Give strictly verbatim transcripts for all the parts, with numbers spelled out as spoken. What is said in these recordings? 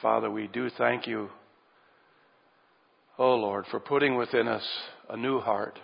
Father, we do thank you, oh Lord, for putting within us a new heart.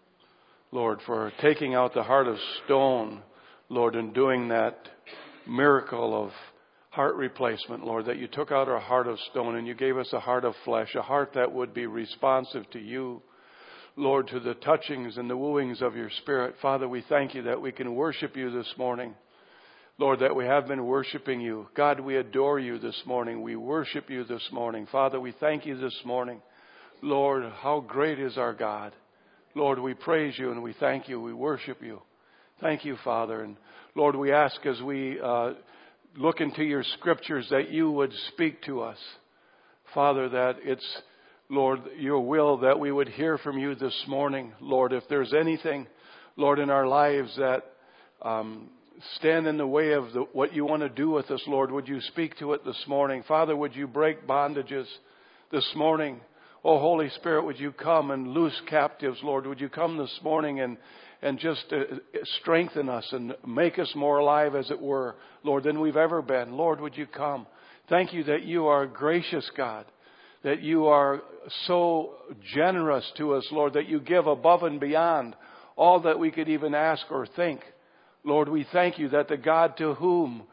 Lord, for taking out the heart of stone, Lord, and doing that miracle of heart replacement, Lord, that you took out our heart of stone and you gave us a heart of flesh, a heart that would be responsive to you, Lord, to the touchings and the wooings of your Spirit. Father, we thank you that we can worship you this morning. Lord, that we have been worshiping you. God, we adore you this morning. We worship you this morning. Father, we thank you this morning. Lord, how great is our God. Lord, we praise you and we thank you. We worship you. Thank you, Father. And Lord, we ask as we uh, look into your scriptures that you would speak to us. Father, that it's, Lord, your will that we would hear from you this morning. Lord, if there's anything, Lord, in our lives that um, stand in the way of the, what you want to do with us, Lord, would you speak to it this morning? Father, would you break bondages this morning? Oh, Holy Spirit, would you come and loose captives, Lord? Would you come this morning and, and just uh, strengthen us and make us more alive, as it were, Lord, than we've ever been. Lord, would you come? Thank you that you are a gracious God, that you are so generous to us, Lord, that you give above and beyond all that we could even ask or think. Lord, we thank you that the God to whom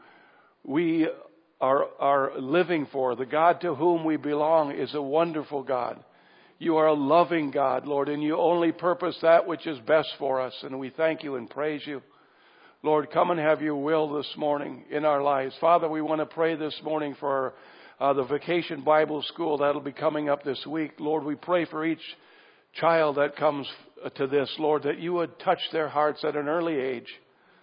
we Are, are living for, the God to whom we belong, is a wonderful God. You are a loving God, Lord, and you only purpose that which is best for us. And we thank you and praise you. Lord, come and have your will this morning in our lives. Father, we want to pray this morning for uh, the Vacation Bible School that'll be coming up this week. Lord, we pray for each child that comes to this, Lord, that you would touch their hearts at an early age.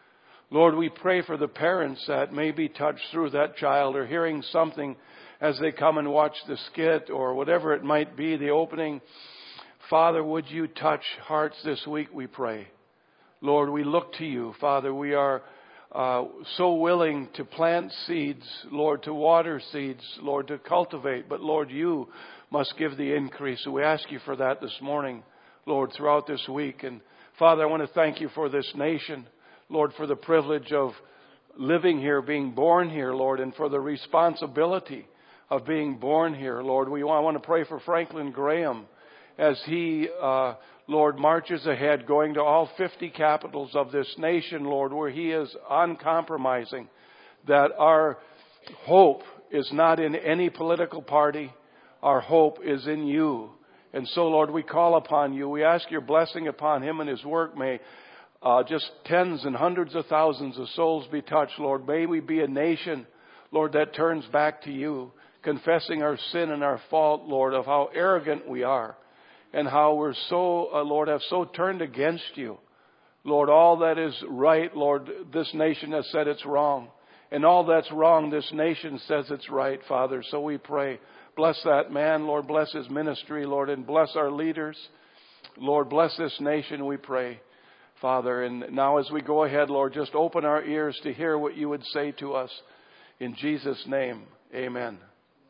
Lord, we pray for the parents that may be touched through that child or hearing something as they come and watch the skit or whatever it might be, the opening. Father, would you touch hearts this week, we pray. Lord, we look to you. Father, we are uh, so willing to plant seeds, Lord, to water seeds, Lord, to cultivate. But Lord, you must give the increase. So we ask you for that this morning, Lord, throughout this week. And Father, I want to thank you for this nation. Lord, for the privilege of living here, being born here, Lord, and for the responsibility of being born here, Lord. We want, I want to pray for Franklin Graham as he, uh, Lord, marches ahead, going to all fifty capitals of this nation, Lord, where he is uncompromising, that our hope is not in any political party. Our hope is in you. And so, Lord, we call upon you. We ask your blessing upon him and his work. May Uh, just tens and hundreds of thousands of souls be touched, Lord. May we be a nation, Lord, that turns back to you, confessing our sin and our fault, Lord, of how arrogant we are and how we're so, uh, Lord, have so turned against you. Lord, all that is right, Lord, this nation has said it's wrong. And all that's wrong, this nation says it's right, Father. So we pray, bless that man, Lord, bless his ministry, Lord, and bless our leaders. Lord, bless this nation, we pray. Father, and now as we go ahead, Lord, just open our ears to hear what you would say to us. In Jesus' name, amen.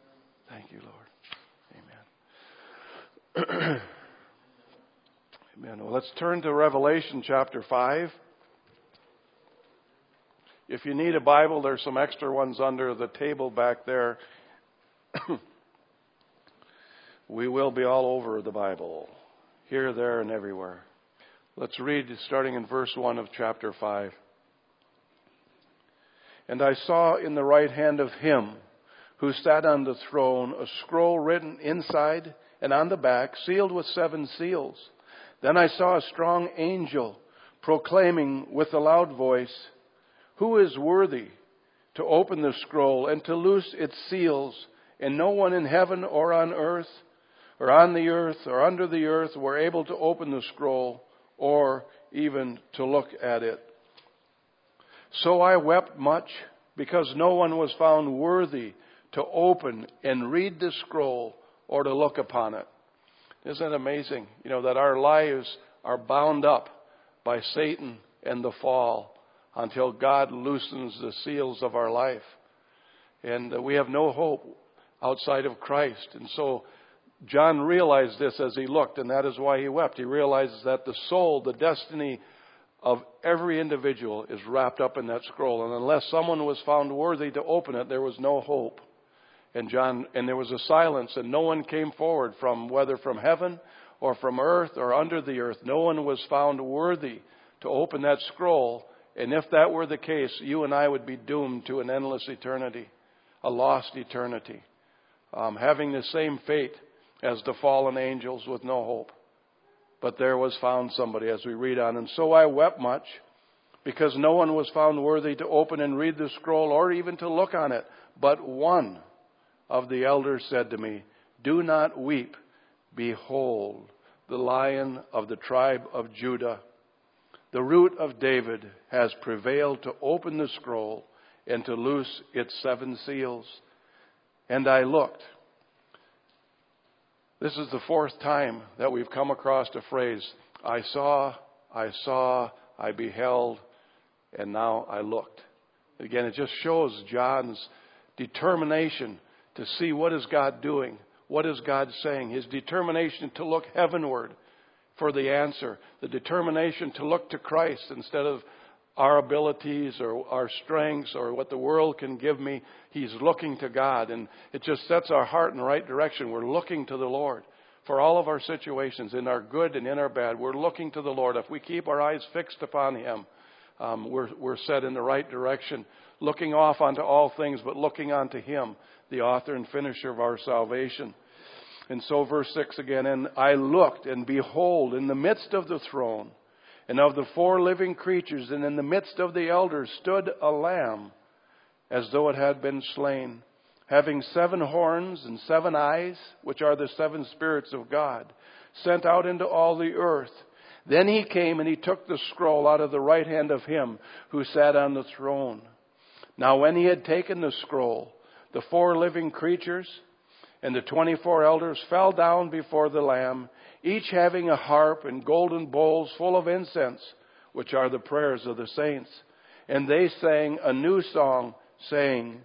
Thank you, Lord. Amen. Amen. Well, let's turn to Revelation chapter five. If you need a Bible, there's some extra ones under the table back there. We will be all over the Bible, here, there, and everywhere. Let's read starting in verse one of chapter five. And I saw in the right hand of him who sat on the throne a scroll written inside and on the back, sealed with seven seals. Then I saw a strong angel proclaiming with a loud voice, "Who is worthy to open the scroll and to loose its seals?" And no one in heaven or on earth or on the earth or under the earth were able to open the scroll or even to look at it. So I wept much because no one was found worthy to open and read the scroll or to look upon it. Isn't it amazing, you know, that our lives are bound up by Satan and the fall until God loosens the seals of our life. And we have no hope outside of Christ. And so John realized this as he looked, and that is why he wept. He realizes that the soul, the destiny of every individual is wrapped up in that scroll. And unless someone was found worthy to open it, there was no hope. And John, and there was a silence, and no one came forward from, whether from heaven or from earth or under the earth. No one was found worthy to open that scroll. And if that were the case, you and I would be doomed to an endless eternity, a lost eternity, um, having the same fate as the fallen angels with no hope. But there was found somebody, as we read on. And so I wept much, because no one was found worthy to open and read the scroll or even to look on it. But one of the elders said to me, do not weep. Behold, the Lion of the tribe of Judah, the Root of David, has prevailed to open the scroll and to loose its seven seals. And I looked. This is the fourth time that we've come across the phrase, I saw, I saw, I beheld, and now I looked. Again, it just shows John's determination to see what is God doing, what is God saying, his determination to look heavenward for the answer, the determination to look to Christ instead of our abilities or our strengths or what the world can give me. He's looking to God, and it just sets our heart in the right direction. We're looking to the Lord for all of our situations, in our good and in our bad. We're looking to the Lord. If we keep our eyes fixed upon Him, um, we're, we're set in the right direction, looking off onto all things, but looking onto Him, the author and finisher of our salvation. And so verse six again, and I looked, and behold, in the midst of the throne, and of the four living creatures, and in the midst of the elders, stood a lamb, as though it had been slain, having seven horns and seven eyes, which are the seven spirits of God, sent out into all the earth. Then he came and he took the scroll out of the right hand of him who sat on the throne. Now when he had taken the scroll, the four living creatures and the twenty-four elders fell down before the Lamb, each having a harp and golden bowls full of incense, which are the prayers of the saints. And they sang a new song, saying,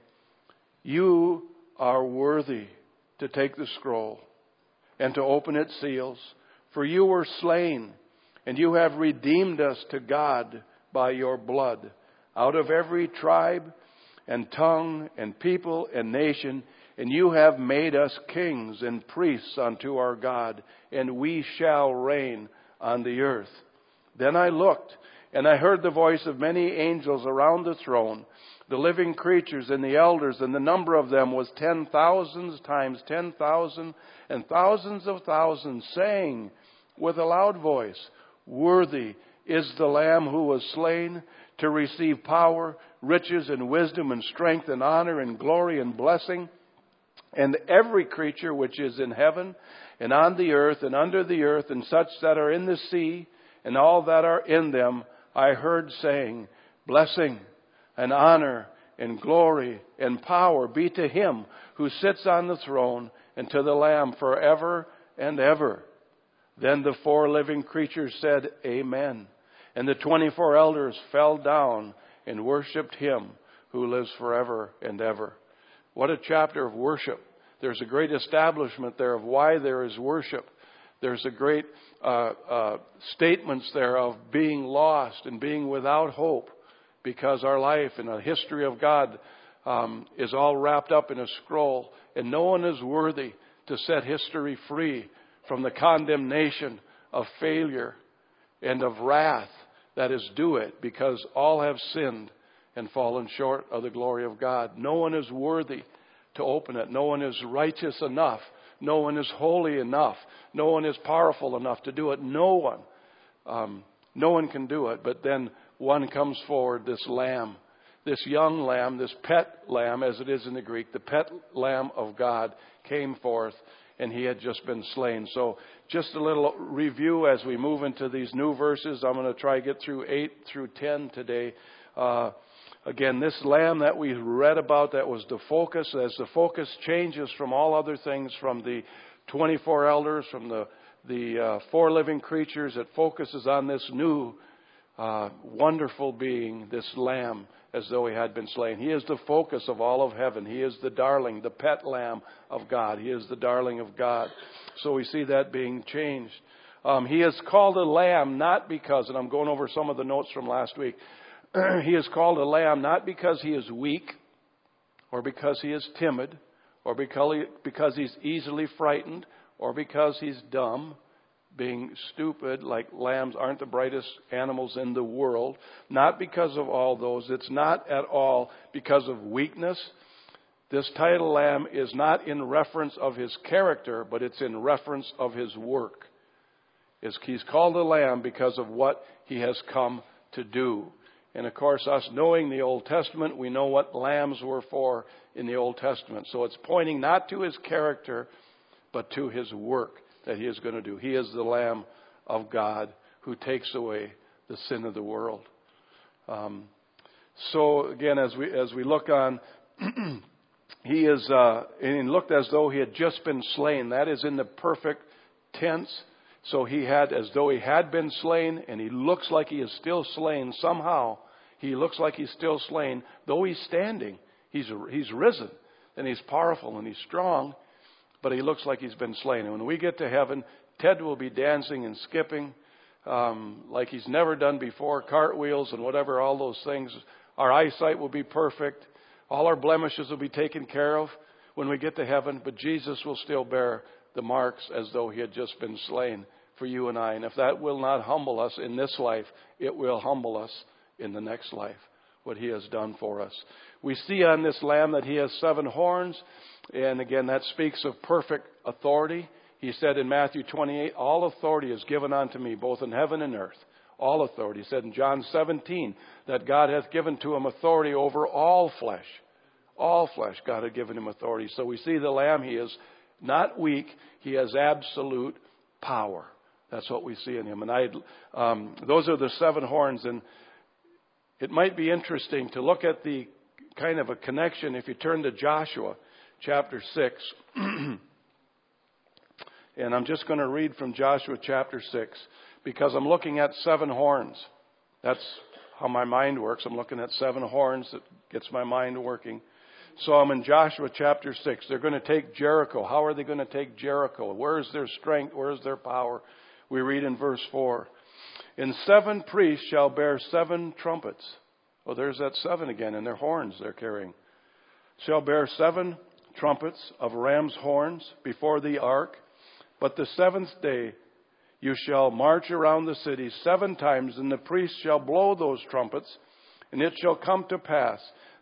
you are worthy to take the scroll and to open its seals, for you were slain, and you have redeemed us to God by your blood, out of every tribe and tongue and people and nation, and you have made us kings and priests unto our God, and we shall reign on the earth. Then I looked, and I heard the voice of many angels around the throne, the living creatures and the elders, and the number of them was ten thousands times ten thousand, and thousands of thousands, saying with a loud voice, worthy is the Lamb who was slain to receive power, riches, and wisdom, and strength, and honor, and glory, and blessing. And every creature which is in heaven, and on the earth, and under the earth, and such that are in the sea, and all that are in them, I heard saying, blessing, and honor, and glory, and power be to Him who sits on the throne, and to the Lamb forever and ever. Then the four living creatures said, Amen. And the twenty-four elders fell down and worshipped Him who lives forever and ever. What a chapter of worship. There's a great establishment there of why there is worship. There's a great uh, uh, statements there of being lost and being without hope, because our life and the history of God um, is all wrapped up in a scroll, and no one is worthy to set history free from the condemnation of failure and of wrath that is due it, because all have sinned and fallen short of the glory of God. No one is worthy to open it. No one is righteous enough. No one is holy enough. No one is powerful enough to do it. No one. Um, no one can do it. But then one comes forward, this lamb, this young lamb, this pet lamb, as it is in the Greek, the pet lamb of God came forth, and he had just been slain. So just a little review as we move into these new verses. I'm going to try to get through eight through ten today. Uh, Again, this lamb that we read about, that was the focus. As the focus changes from all other things, from the twenty-four elders, from the, the uh, four living creatures, it focuses on this new, uh, wonderful being, this lamb, as though he had been slain. He is the focus of all of heaven. He is the darling, the pet lamb of God. He is the darling of God. So we see that being changed. Um, he is called a lamb not because, and I'm going over some of the notes from last week, he is called a lamb not because he is weak or because he is timid or because, he, because he's easily frightened, or because he's dumb, being stupid, like lambs aren't the brightest animals in the world. Not because of all those. It's not at all because of weakness. This title lamb is not in reference of his character, but it's in reference of his work. He's called a lamb because of what he has come to do. And of course, us knowing the Old Testament, we know what lambs were for in the Old Testament. So it's pointing not to his character, but to his work that he is going to do. He is the Lamb of God who takes away the sin of the world. Um, so again, as we as we look on, he is uh, and he looked as though he had just been slain. That is in the perfect tense. So he had, as though he had been slain, and he looks like he is still slain somehow. He looks like he's still slain, though he's standing. He's he's risen, and he's powerful, and he's strong. But he looks like he's been slain. And when we get to heaven, Ted will be dancing and skipping um, like he's never done before, cartwheels and whatever, all those things. Our eyesight will be perfect. All our blemishes will be taken care of when we get to heaven. But Jesus will still bear the marks as though he had just been slain for you and I. And if that will not humble us in this life, it will humble us in the next life, what he has done for us. We see on this lamb that he has seven horns. And again, that speaks of perfect authority. He said in Matthew twenty-eight, all authority is given unto me, both in heaven and earth. All authority. He said in John seventeen, that God hath given to him authority over all flesh. All flesh, God had given him authority. So we see the Lamb, he is not weak. He has absolute power. That's what we see in him. And I, um, those are the seven horns. And it might be interesting to look at the kind of a connection if you turn to Joshua chapter six. And I'm just going to read from Joshua chapter six because I'm looking at seven horns. That's how my mind works. I'm looking at seven horns. That gets my mind working. So I'm in Joshua chapter six. They're going to take Jericho. How are they going to take Jericho? Where is their strength? Where is their power? We read in verse four. And seven priests shall bear seven trumpets. Oh, there's that seven again, and their horns they're carrying. Shall bear seven trumpets of ram's horns before the ark. But the seventh day you shall march around the city seven times, and the priests shall blow those trumpets. And it shall come to pass,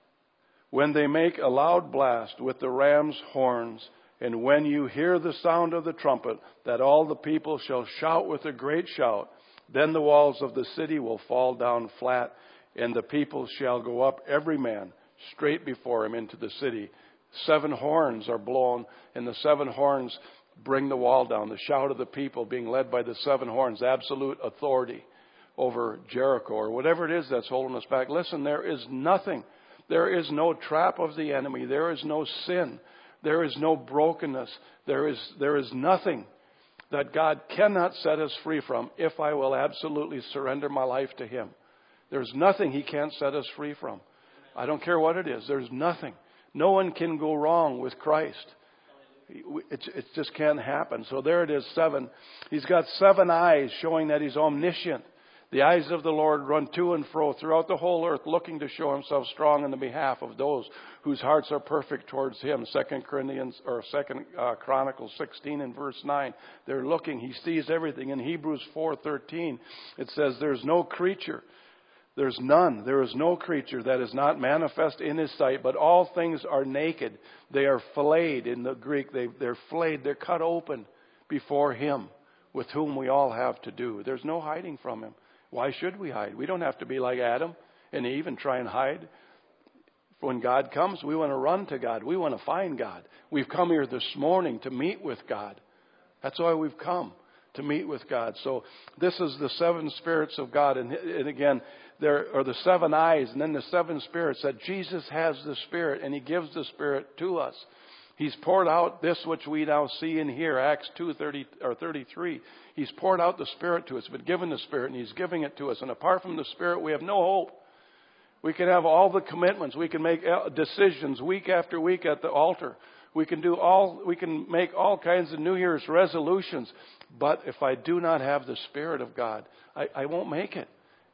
when they make a loud blast with the ram's horns, and when you hear the sound of the trumpet, that all the people shall shout with a great shout. Then the walls of the city will fall down flat, and the people shall go up every man straight before him into the city. Seven horns are blown, and the seven horns bring the wall down. The shout of the people being led by the seven horns, absolute authority over Jericho or whatever it is that's holding us back. Listen, there is nothing. There is no trap of the enemy. There is no sin. There is no brokenness. There is, there is nothing that God cannot set us free from if I will absolutely surrender my life to him. There's nothing he can't set us free from. I don't care what it is. There's nothing. No one can go wrong with Christ. It, it just can't happen. So there it is, seven. He's got seven eyes showing that he's omniscient. The eyes of the Lord run to and fro throughout the whole earth, looking to show himself strong in the behalf of those whose hearts are perfect towards him. Second Corinthians or Second uh, Chronicles sixteen and verse nine. They're looking. He sees everything. In Hebrews four thirteen, it says, "There's no creature, there's none, there is no creature that is not manifest in his sight, but all things are naked. They are flayed." In the Greek, they, they're flayed. They're cut open before him, with whom we all have to do. There's no hiding from him. Why should we hide? We don't have to be like Adam and Eve and try and hide. When God comes, we want to run to God. We want to find God. We've come here this morning to meet with God. That's why we've come, to meet with God. So this is the seven spirits of God. And, and again, there are the seven eyes and then the seven spirits, that Jesus has the Spirit and he gives the Spirit to us. He's poured out this which we now see and hear, Acts two thirty or thirty-three. He's poured out the Spirit to us, been given the Spirit, and he's giving it to us. And apart from the Spirit, we have no hope. We can have all the commitments. We can make decisions week after week at the altar. We can do all. We can make all kinds of New Year's resolutions. But if I do not have the Spirit of God, I, I won't make it.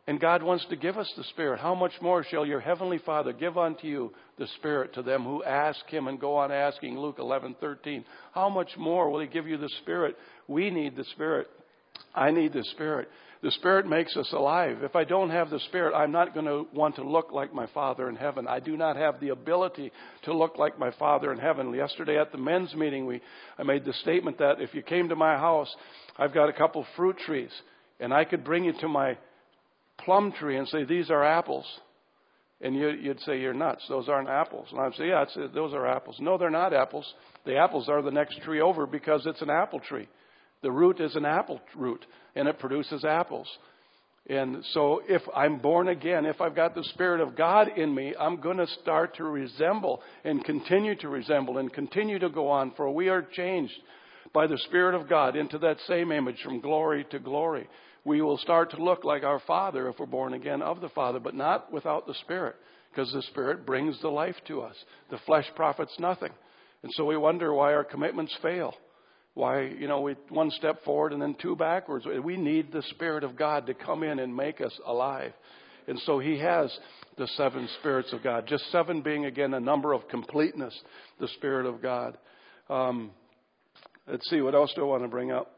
And God wants to give us the Spirit. How much more shall your heavenly Father give unto you the Spirit to them who ask Him and go on asking, Luke eleven thirteen. How much more will He give you the Spirit? We need the Spirit. I need the Spirit. The Spirit makes us alive. If I don't have the Spirit, I'm not going to want to look like my Father in heaven. I do not have the ability to look like my Father in heaven. Yesterday at the men's meeting, we I made the statement that if you came to my house, I've got a couple fruit trees, and I could bring you to my plum tree and say, these are apples. And you, you'd say, you're nuts. Those aren't apples. And I'd say, yeah, it's, those are apples. No, they're not apples. The apples are the next tree over because it's an apple tree. The root is an apple root, and it produces apples. And so if I'm born again, if I've got the Spirit of God in me, I'm going to start to resemble and continue to resemble and continue to go on. For we are changed by the Spirit of God into that same image from glory to glory. We will start to look like our Father if we're born again of the Father, but not without the Spirit, because the Spirit brings the life to us. The flesh profits nothing. And so we wonder why our commitments fail. Why, you know, we one step forward and then two backwards. We need the Spirit of God to come in and make us alive. And so He has the seven spirits of God. Just seven being, again, a number of completeness, the Spirit of God. Um, let's see, what else do I want to bring up?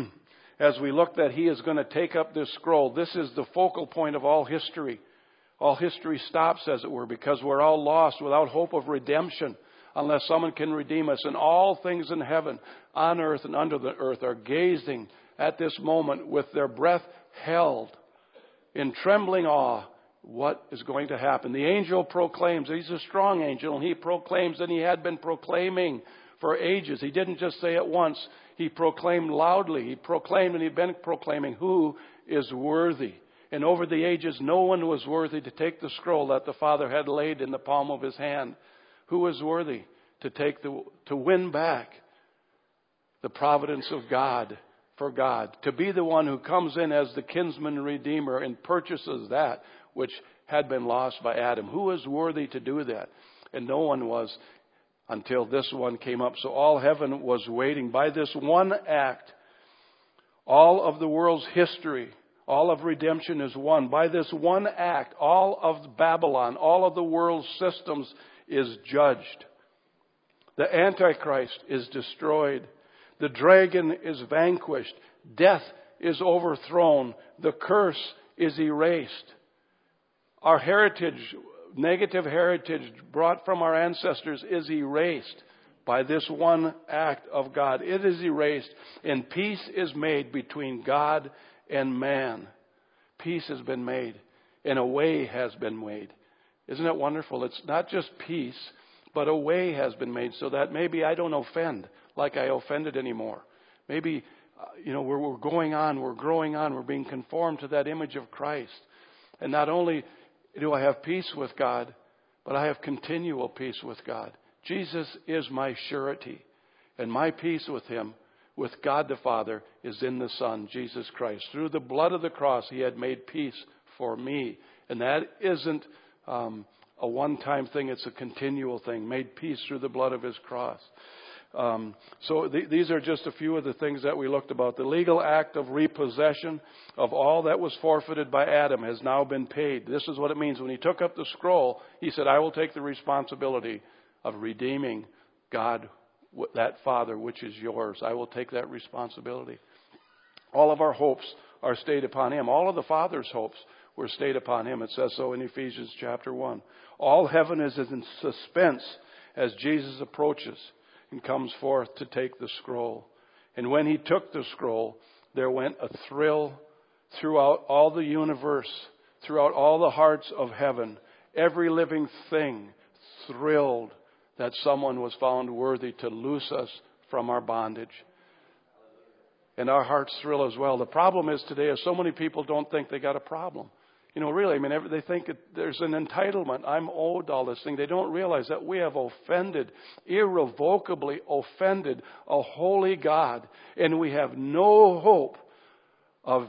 As we look that He is going to take up this scroll, this is the focal point of all history. All history stops, as it were, because we're all lost without hope of redemption unless someone can redeem us. And all things in heaven, on earth, and under the earth are gazing at this moment with their breath held in trembling awe. What is going to happen? The angel proclaims, he's a strong angel, and he proclaims that he had been proclaiming for ages. He didn't just say it once. He proclaimed loudly. He proclaimed and he'd been proclaiming who is worthy. And over the ages, no one was worthy to take the scroll that the Father had laid in the palm of His hand. Who was worthy to take the, to win back the providence of God for God, to be the one who comes in as the kinsman redeemer and purchases that which had been lost by Adam. Who was worthy to do that? And no one was until this one came up. So all heaven was waiting. By this one act, all of the world's history, all of redemption is won. By this one act, all of Babylon, all of the world's systems is judged. The Antichrist is destroyed. The dragon is vanquished. Death is overthrown. The curse is erased. Our heritage, negative heritage brought from our ancestors, is erased by this one act of God. It is erased, and peace is made between God and man. Peace has been made, and a way has been made. Isn't it wonderful? It's not just peace, but a way has been made so that maybe I don't offend like I offended anymore. Maybe, uh, you know, we're, we're going on, we're growing on, we're being conformed to that image of Christ. And not only do I have peace with God, but I have continual peace with God. Jesus is my surety, and my peace with Him, with God the Father, is in the Son, Jesus Christ. Through the blood of the cross, He had made peace for me. And that isn't um, a one-time thing, it's a continual thing. Made peace through the blood of His cross. Um, so th- these are just a few of the things that we looked about. The legal act of repossession of all that was forfeited by Adam has now been paid. This is what it means. When He took up the scroll, He said, I will take the responsibility of redeeming God, that Father, which is yours. I will take that responsibility. All of our hopes are stayed upon Him. All of the Father's hopes were stayed upon Him. It says so in Ephesians chapter one. All heaven is in suspense as Jesus approaches and comes forth to take the scroll. And when He took the scroll, there went a thrill throughout all the universe, throughout all the hearts of heaven. Every living thing thrilled that someone was found worthy to loose us from our bondage. And our hearts thrill as well. The problem is today is so many people don't think they got a problem. You know, really, I mean, they think it, there's an entitlement. I'm owed all this thing. They don't realize that we have offended, irrevocably offended a holy God. And we have no hope of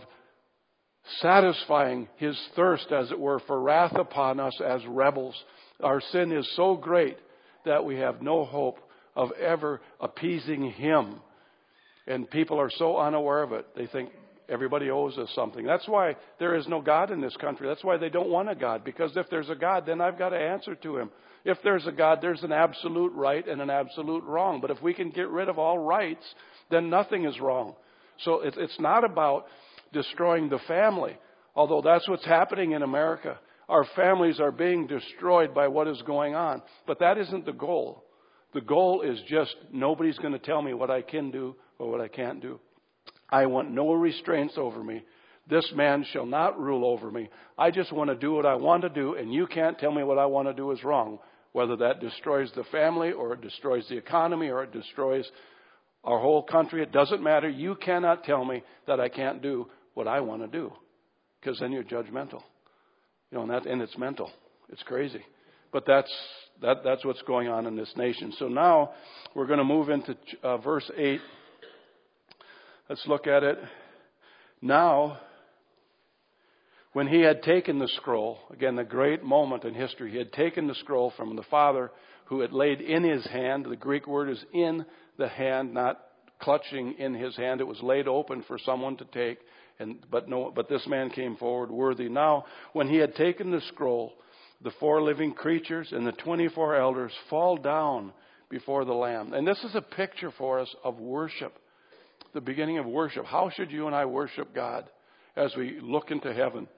satisfying His thirst, as it were, for wrath upon us as rebels. Our sin is so great that we have no hope of ever appeasing Him. And people are so unaware of it. They think, Everybody owes us something. That's why there is no God in this country. That's why they don't want a God. Because if there's a God, then I've got to answer to him. If there's a God, there's an absolute right and an absolute wrong. But if we can get rid of all rights, then nothing is wrong. So it's not about destroying the family, although that's what's happening in America. Our families are being destroyed by what is going on. But that isn't the goal. The goal is just nobody's going to tell me what I can do or what I can't do. I want no restraints over me. This man shall not rule over me. I just want to do what I want to do, and you can't tell me what I want to do is wrong. Whether that destroys the family or it destroys the economy or it destroys our whole country, it doesn't matter. You cannot tell me that I can't do what I want to do, because then you're judgmental. You know, and, that, and it's mental. It's crazy. But that's that, that's what's going on in this nation. So now we're going to move into uh, verse eight. Let's look at it. Now, when he had taken the scroll, again, the great moment in history, he had taken the scroll from the Father who had laid in his hand. The Greek word is in the hand, not clutching in his hand. It was laid open for someone to take. And, but no, but this man came forward worthy. Now, when he had taken the scroll, the four living creatures and the twenty-four elders fall down before the Lamb. And this is a picture for us of worship, the beginning of worship. How should you and I worship God as we look into heaven?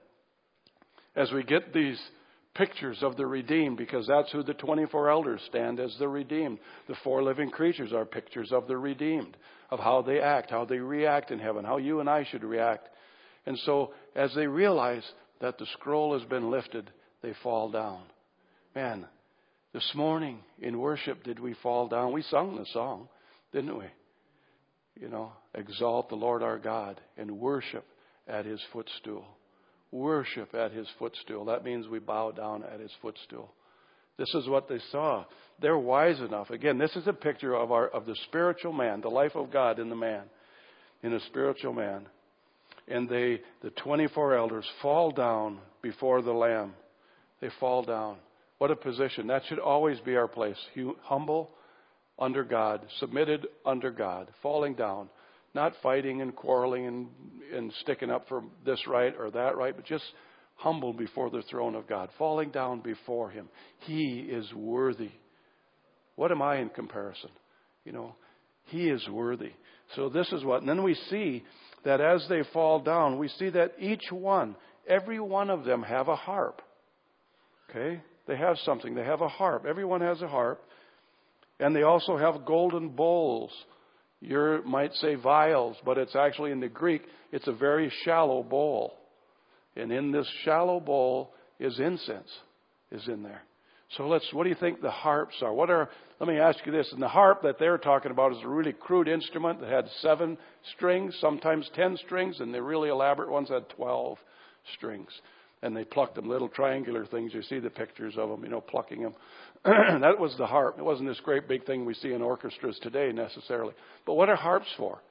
As we get these pictures of the redeemed, because that's who the twenty-four elders stand as the redeemed. The four living creatures are pictures of the redeemed, of how they act, how they react in heaven, how you and I should react. And so as they realize that the scroll has been lifted, they fall down. Man, this morning in worship, did we fall down? We sung the song, didn't we? You know, exalt the Lord our God and worship at his footstool. Worship at his footstool. That means we bow down at his footstool. This is what they saw. They're wise enough. Again, this is a picture of our of the spiritual man, the life of God in the man, in a spiritual man. And they, the twenty-four elders, fall down before the Lamb. They fall down. What a position. That should always be our place. Humble under God, submitted under God, falling down. Not fighting and quarreling and, and sticking up for this right or that right, but just humble before the throne of God, falling down before him. He is worthy. What am I in comparison? You know, he is worthy. So this is what, and then we see that as they fall down, we see that each one, every one of them have a harp. Okay? They have something. They have a harp. Everyone has a harp. And they also have golden bowls. You might say vials, but it's actually in the Greek, it's a very shallow bowl. And in this shallow bowl is incense, is in there. So let's, what do you think the harps are? What are, let me ask you this. And the harp that they're talking about is a really crude instrument that had seven strings, sometimes ten strings, and the really elaborate ones had twelve strings. And they plucked them, little triangular things. You see the pictures of them, you know, plucking them. That was the harp. It wasn't this great big thing we see in orchestras today necessarily. But what are harps for?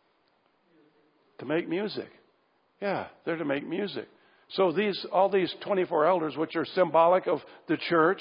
To make music. Yeah, they're to make music. So these, all these twenty-four elders, which are symbolic of the church,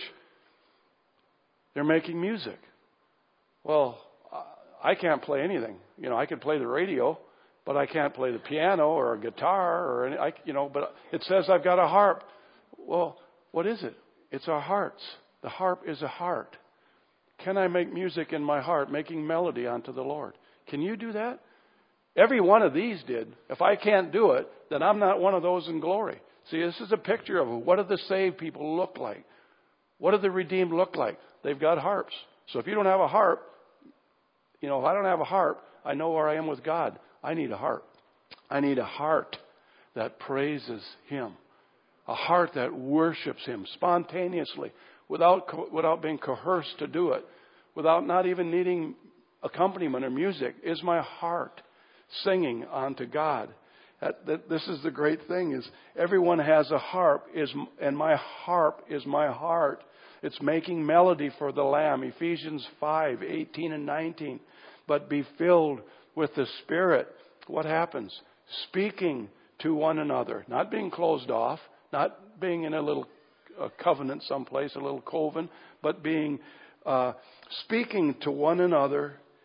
they're making music. Well, I can't play anything. You know, I can play the radio, but I can't play the piano or a guitar or any, I, you know, but it says I've got a harp. Well, what is it? It's our hearts. The harp is a heart. Can I make music in my heart, making melody unto the Lord? Can you do that? Every one of these did. If I can't do it, then I'm not one of those in glory. See, this is a picture of what do the saved people look like? What do the redeemed look like? They've got harps. So if you don't have a harp, you know, if I don't have a harp, I know where I am with God. I need a harp. I need a heart that praises him. A heart that worships him spontaneously, without without being coerced to do it, without not even needing accompaniment or music, is my heart singing unto God. That, that, this is the great thing, is everyone has a harp, is and my harp is my heart. It's making melody for the Lamb. Ephesians five, eighteen and nineteen. But be filled with the Spirit. What happens? Speaking to one another. Not being closed off. Not being in a little a covenant someplace, a little coven. But being uh, speaking to one another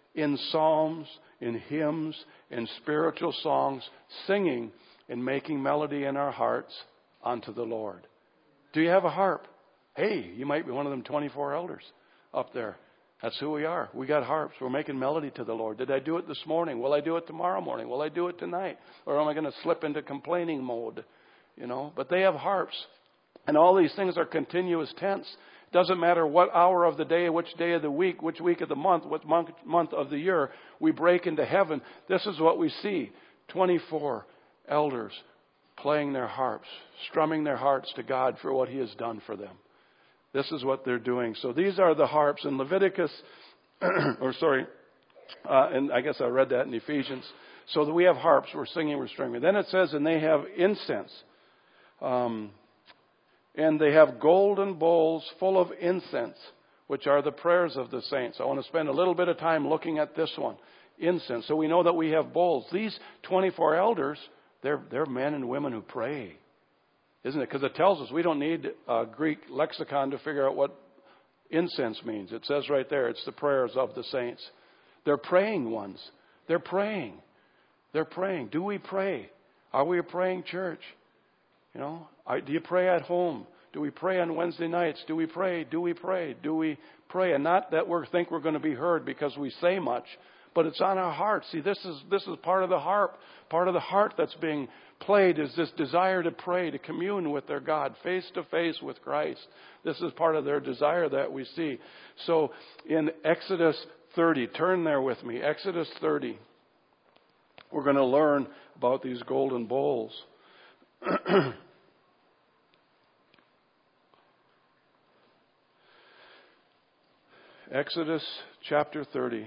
in psalms, in hymns, in spiritual songs, singing and making melody in our hearts unto the Lord. Do you have a harp? Hey, you might be one of them twenty-four elders up there. That's who we are. We got harps. We're making melody to the Lord. Did I do it this morning? Will I do it tomorrow morning? Will I do it tonight? Or am I going to slip into complaining mode? You know, but they have harps. And all these things are continuous tense. It doesn't matter what hour of the day, which day of the week, which week of the month, what month, month of the year we break into heaven. This is what we see. twenty-four elders playing their harps, strumming their hearts to God for what He has done for them. This is what they're doing. So these are the harps in Leviticus, or sorry, uh, and I guess I read that in Ephesians. So that we have harps, we're singing, we're strumming. Then it says, and they have incense. Um, and they have golden bowls full of incense, which are the prayers of the saints. I want to spend a little bit of time looking at this one. Incense. So we know that we have bowls. These twenty-four elders, they're, they're men and women who pray. Isn't it? Because it tells us we don't need a Greek lexicon to figure out what incense means. It says right there, it's the prayers of the saints. They're praying ones. They're praying. They're praying. Do we pray? Are we a praying church? You know, do you pray at home? Do we pray on Wednesday nights? Do we pray? Do we pray? Do we pray? And not that we think we're going to be heard because we say much, but it's on our heart. See, this is this is part of the harp. Part of the heart that's being played is this desire to pray, to commune with their God, face to face with Christ. This is part of their desire that we see. So in Exodus thirty, turn there with me. Exodus thirty. We're going to learn about these golden bowls. Exodus chapter thirty.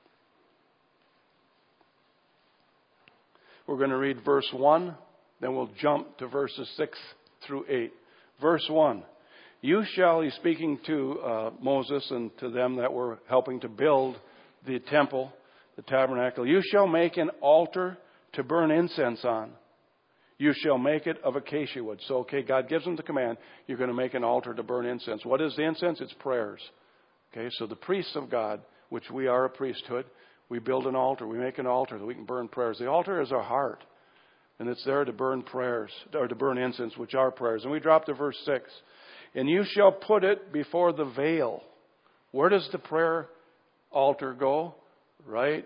We're going to read verse one, then we'll jump to verses six through eight. Verse one. You shall, he's speaking to uh, Moses and to them that were helping to build the temple, the tabernacle. You shall make an altar to burn incense on. You shall make it of acacia wood. So, okay, God gives them the command. You're going to make an altar to burn incense. What is the incense? It's prayers. Okay, so the priests of God, which we are a priesthood, we build an altar. We make an altar that we can burn prayers. The altar is our heart. And it's there to burn prayers, or to burn incense, which are prayers. And we drop to verse six. And you shall put it before the veil. Where does the prayer altar go? Right,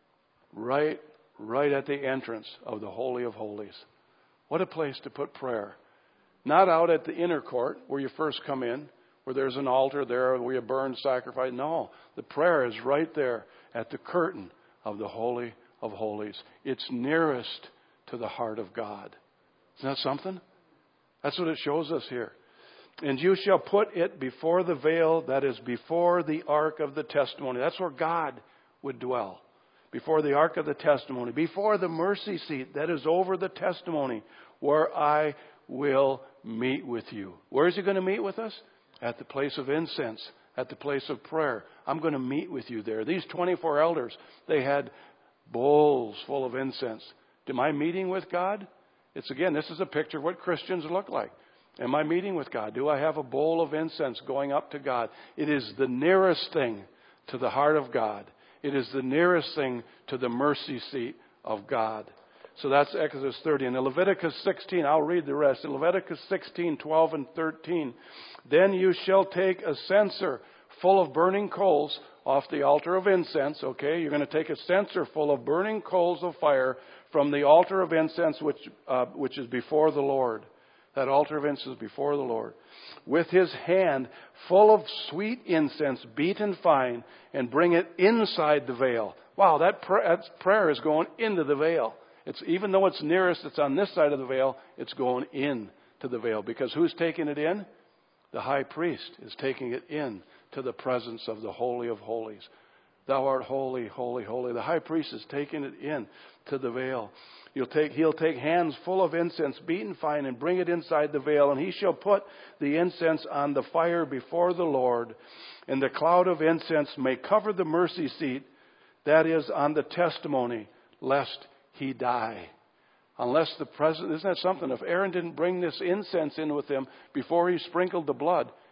right, right at the entrance of the Holy of Holies. What a place to put prayer. Not out at the inner court where you first come in, where there's an altar there where you burn sacrifice. No, the prayer is right there at the curtain of the Holy of Holies. It's nearest to the heart of God. Isn't that something? That's what it shows us here. And you shall put it before the veil that is before the ark of the testimony. That's where God would dwell. Before the ark of the testimony. Before the mercy seat that is over the testimony, where I will meet with you. Where is He going to meet with us? At the place of incense. At the place of prayer. I'm going to meet with you there. These twenty-four elders, they had bowls full of incense. Am I meeting with God? It's again, this is a picture of what Christians look like. Am I meeting with God? Do I have a bowl of incense going up to God? It is the nearest thing to the heart of God. It is the nearest thing to the mercy seat of God. So that's Exodus thirty. And in Leviticus sixteen, I'll read the rest. In Leviticus sixteen, twelve, and thirteen, then you shall take a censer full of burning coals off the altar of incense. Okay, you're going to take a censer full of burning coals of fire from the altar of incense, which uh, which is before the Lord. That altar of incense before the Lord. With his hand full of sweet incense, beaten fine, and bring it inside the veil. Wow, that, pr- that prayer is going into the veil. It's even though it's nearest, it's on this side of the veil, it's going in to the veil. Because who's taking it in? The high priest is taking it in to the presence of the Holy of Holies. Thou art holy, holy, holy. The high priest is taking it in to the veil. He'll take, he'll take hands full of incense, beaten fine, and bring it inside the veil. And he shall put the incense on the fire before the Lord. And the cloud of incense may cover the mercy seat, that is, on the testimony, lest he die. Unless the president, isn't that something? If Aaron didn't bring this incense in with him before he sprinkled the blood,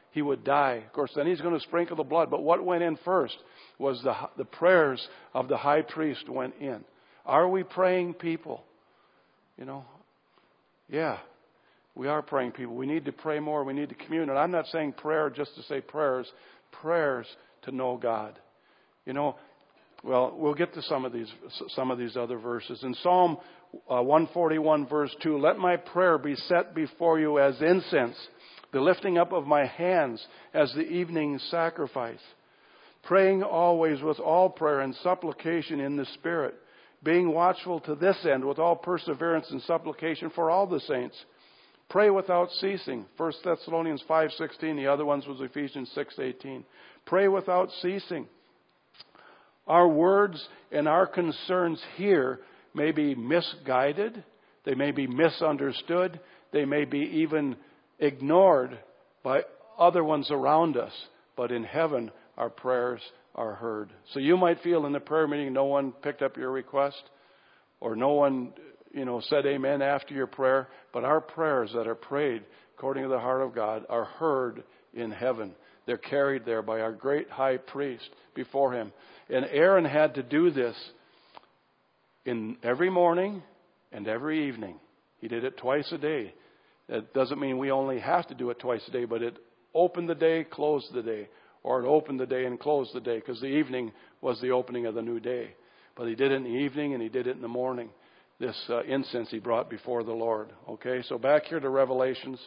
he would die. Of course, then he's going to sprinkle the blood. But what went in first was the, the prayers of the high priest went in. Are we praying people? You know, yeah, we are praying people. We need to pray more. We need to commune. And I'm not saying prayer just to say prayers. Prayers to know God. You know, well, we'll get to some of these some of these other verses. In Psalm uh, one forty-one, verse two, let my prayer be set before you as incense, the lifting up of my hands as the evening sacrifice. Praying always with all prayer and supplication in the Spirit, being watchful to this end with all perseverance and supplication for all the saints. Pray without ceasing. First Thessalonians five sixteen. The other ones was Ephesians six eighteen. Pray without ceasing. Our words and our concerns here may be misguided. They may be misunderstood. They may be even ignored by other ones around us. But in heaven, our prayers are heard. So you might feel in the prayer meeting no one picked up your request, or no one, you know, said amen after your prayer. But our prayers that are prayed according to the heart of God are heard in heaven. They're carried there by our great high priest before him. And Aaron had to do this in every morning and every evening. He did it twice a day. That doesn't mean we only have to do it twice a day, but it opened the day, closed the day. Or it opened the day and closed the day, because the evening was the opening of the new day. But he did it in the evening and he did it in the morning. This uh, incense he brought before the Lord. Okay, so back here to Revelations.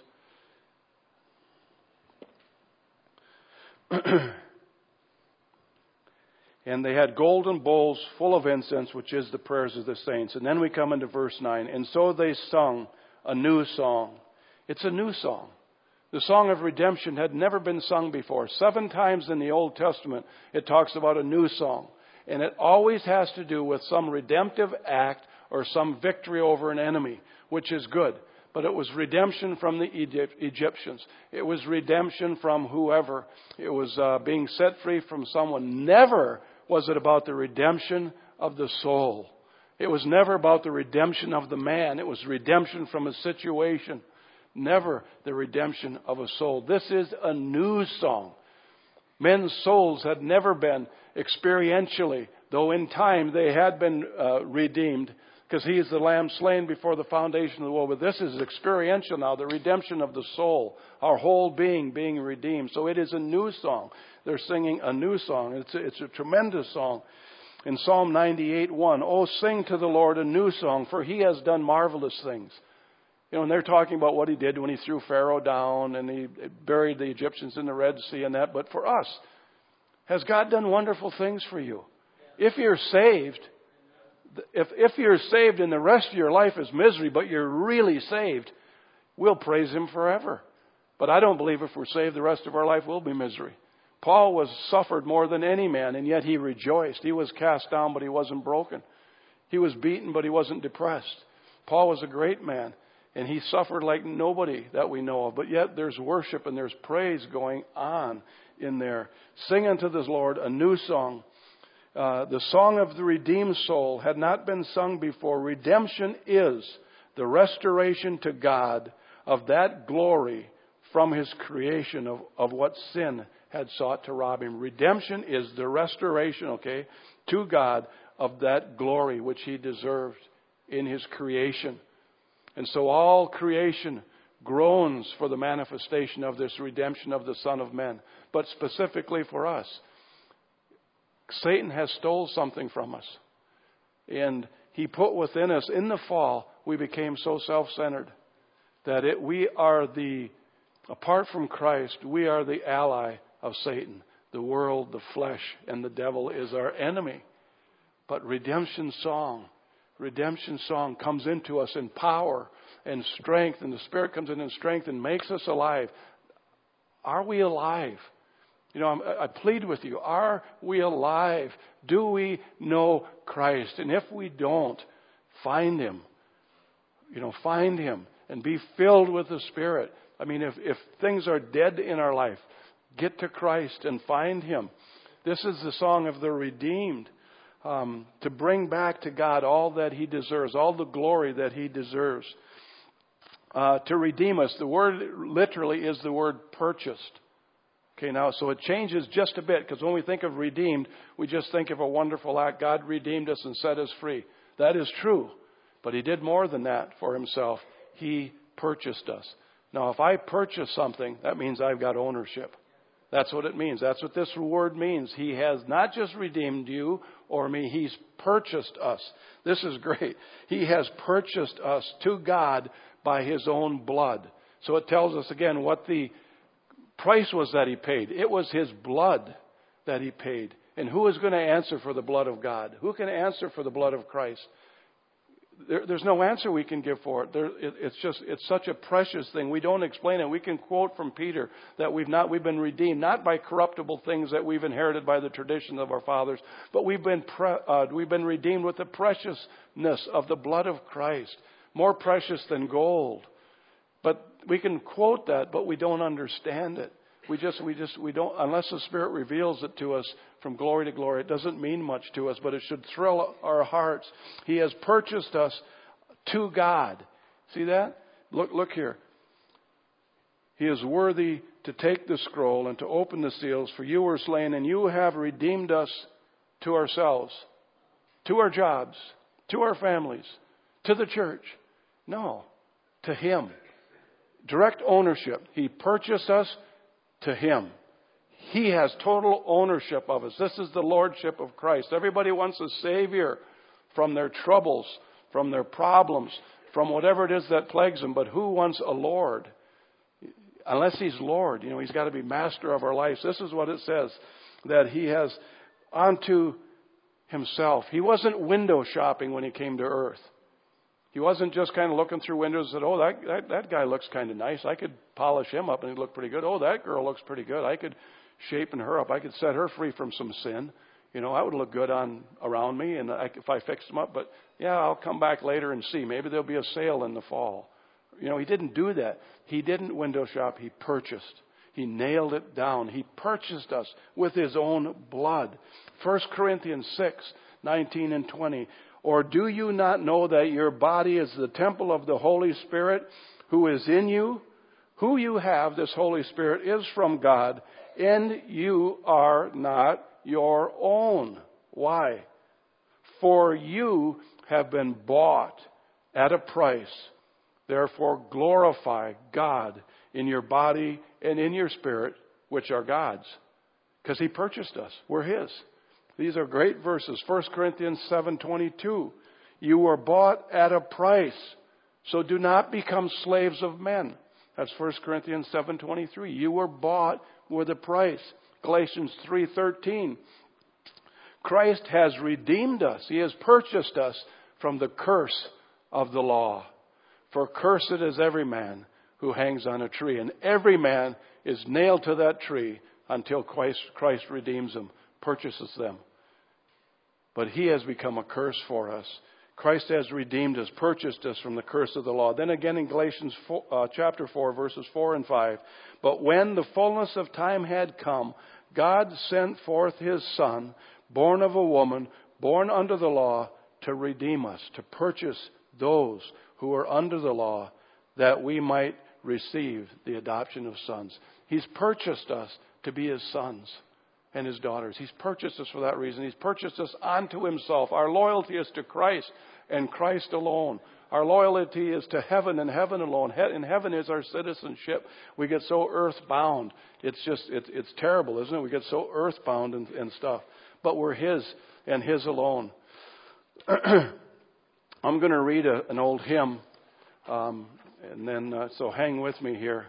And they had golden bowls full of incense, which is the prayers of the saints. And then we come into verse nine. And so they sung a new song. It's a new song. The song of redemption had never been sung before. Seven times in the Old Testament, it talks about a new song. And it always has to do with some redemptive act or some victory over an enemy, which is good. But it was redemption from the Egyptians. It was redemption from whoever. It was uh, being set free from someone. Never was it about the redemption of the soul. It was never about the redemption of the man. It was redemption from a situation. Never the redemption of a soul. This is a new song. Men's souls had never been experientially, though in time they had been uh, redeemed, because he is the lamb slain before the foundation of the world. But this is experiential now, the redemption of the soul, our whole being being redeemed. So it is a new song. They're singing a new song. It's a, it's a tremendous song. In Psalm ninety-eight one, oh, sing to the Lord a new song, for he has done marvelous things. You know, and they're talking about what he did when he threw Pharaoh down and he buried the Egyptians in the Red Sea and that. But for us, has God done wonderful things for you? If you're saved, if, if you're saved and the rest of your life is misery, but you're really saved, we'll praise him forever. But I don't believe if we're saved, the rest of our life will be misery. Paul was suffered more than any man, and yet he rejoiced. He was cast down, but he wasn't broken. He was beaten, but he wasn't depressed. Paul was a great man, and he suffered like nobody that we know of. But yet there's worship and there's praise going on in there. Sing unto the Lord a new song. Uh, the song of the redeemed soul had not been sung before. Redemption is the restoration to God of that glory from his creation of, of what sin had sought to rob him. Redemption is the restoration, okay, to God of that glory which he deserved in his creation. And so all creation groans for the manifestation of this redemption of the Son of Man. But specifically for us, Satan has stole something from us. And he put within us, in the fall, we became so self-centered that it, we are the, apart from Christ, we are the ally of Satan. The world, the flesh, and the devil is our enemy. But redemption song, redemption song comes into us in power and strength, and the Spirit comes in in strength and makes us alive. Are we alive? You know, I'm, I plead with you, are we alive? Do we know Christ? And if we don't, find him. You know, find him and be filled with the Spirit. I mean, if, if things are dead in our life, get to Christ and find him. This is the song of the redeemed. Um, to bring back to God all that he deserves, all the glory that he deserves. Uh, to redeem us. The word literally is the word purchased. Okay, now, so it changes just a bit, because when we think of redeemed, we just think of a wonderful act. God redeemed us and set us free. That is true. But He did more than that for Himself. He purchased us. Now, if I purchase something, that means I've got ownership. That's what it means. That's what this word means. He has not just redeemed you or me. He's purchased us. This is great. He has purchased us to God by His own blood. So it tells us again what the price was that He paid. It was His blood that He paid. And who is going to answer for the blood of God? Who can answer for the blood of Christ? There, there's no answer we can give for it. There, it. It's just, it's such a precious thing. We don't explain it. We can quote from Peter that we've not, we've been redeemed, not by corruptible things that we've inherited by the tradition of our fathers, but we've been, pre, uh, we've been redeemed with the preciousness of the blood of Christ. More precious than gold. But we can quote that, but we don't understand it. We just, we just, we don't, unless the Spirit reveals it to us from glory to glory, it doesn't mean much to us, but it should thrill our hearts. He has purchased us to God. See that? Look, look here. He is worthy to take the scroll and to open the seals, for you were slain and you have redeemed us to ourselves, to our jobs, to our families, to the church. No, to Him. Direct ownership. He purchased us to Him. He has total ownership of us. This is the lordship of Christ. Everybody wants a Savior from their troubles, from their problems, from whatever it is that plagues them. But who wants a Lord? Unless He's Lord, you know, He's got to be master of our lives. This is what it says, that He has unto Himself. He wasn't window shopping when He came to earth. He wasn't just kind of looking through windows and said, oh, that, that, that guy looks kind of nice. I could polish him up and he'd look pretty good. Oh, that girl looks pretty good. I could shape her up. I could set her free from some sin. You know, that would look good on around me and I, if I fixed them up. But, yeah, I'll come back later and see. Maybe there'll be a sale in the fall. You know, He didn't do that. He didn't window shop. He purchased. He nailed it down. He purchased us with His own blood. First Corinthians six, nineteen and twenty. Or do you not know that your body is the temple of the Holy Spirit who is in you? Who you have, this Holy Spirit, is from God, and you are not your own. Why? For you have been bought at a price. Therefore glorify God in your body and in your spirit, which are God's. Because He purchased us. We're His. These are great verses. First Corinthians seven twenty-two. You were bought at a price, so do not become slaves of men. That's First Corinthians seven twenty-three. You were bought with a price. Galatians three thirteen. Christ has redeemed us. He has purchased us from the curse of the law. For cursed is every man who hangs on a tree. And every man is nailed to that tree until Christ, Christ redeems them, purchases them. But He has become a curse for us. Christ has redeemed us, purchased us from the curse of the law. Then again in Galatians four, uh, chapter four, verses four and five. But when the fullness of time had come, God sent forth His Son, born of a woman, born under the law, to redeem us, to purchase those who are under the law, that we might receive the adoption of sons. He's purchased us to be His sons and His daughters. He's purchased us for that reason. He's purchased us unto Himself. Our loyalty is to Christ and Christ alone. Our loyalty is to heaven and heaven alone. In heaven is our citizenship. We get so earthbound. It's just, it's, it's terrible, isn't it? We get so earthbound and, and stuff. But we're His and His alone. I'm going to read a, an old hymn, um, and then, uh, so hang with me here.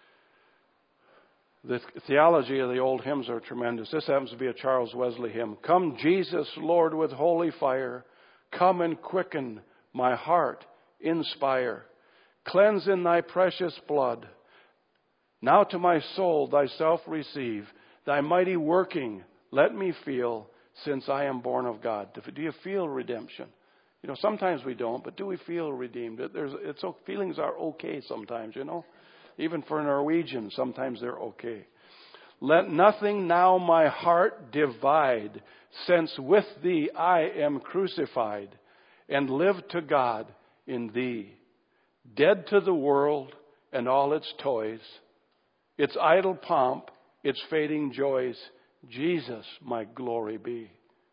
The theology of the old hymns are tremendous. This happens to be a Charles Wesley hymn. Come, Jesus, Lord, with holy fire. Come and quicken my heart, inspire. Cleanse in Thy precious blood. Now to my soul Thyself receive. Thy mighty working let me feel, since I am born of God. Do you feel redemption? You know, sometimes we don't, but do we feel redeemed? There's, it's, feelings are okay sometimes, you know. Even for Norwegians, sometimes they're okay. Let nothing now my heart divide, since with Thee I am crucified, and live to God in Thee. Dead to the world and all its toys, its idle pomp its fading joys, Jesus my glory be.